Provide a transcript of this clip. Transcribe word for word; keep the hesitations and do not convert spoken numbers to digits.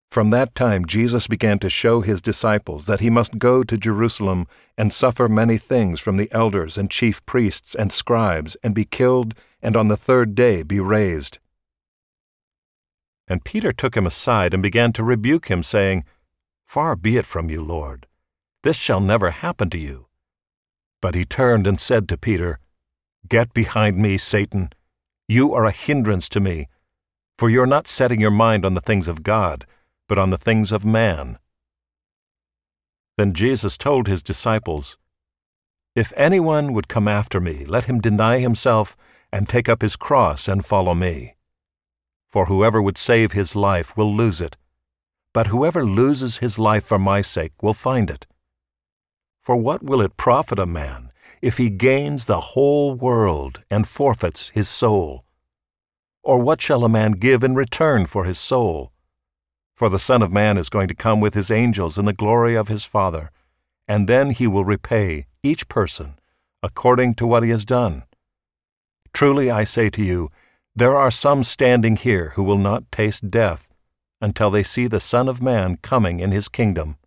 From that time Jesus began to show his disciples that he must go to Jerusalem and suffer many things from the elders and chief priests and scribes, and be killed, and on the third day be raised. And Peter took him aside and began to rebuke him, saying, Far be it from you, Lord. This shall never happen to you. But he turned and said to Peter, Get behind me, Satan. You are a hindrance to me, for you are not setting your mind on the things of God, but on the things of man. Then Jesus told his disciples, If anyone would come after me, let him deny himself and take up his cross and follow me. For whoever would save his life will lose it, but whoever loses his life for my sake will find it. For what will it profit a man if he gains the whole world and forfeits his soul? Or what shall a man give in return for his soul? For the Son of Man is going to come with his angels in the glory of his Father, and then he will repay each person according to what he has done. Truly I say to you, there are some standing here who will not taste death until they see the Son of Man coming in his kingdom.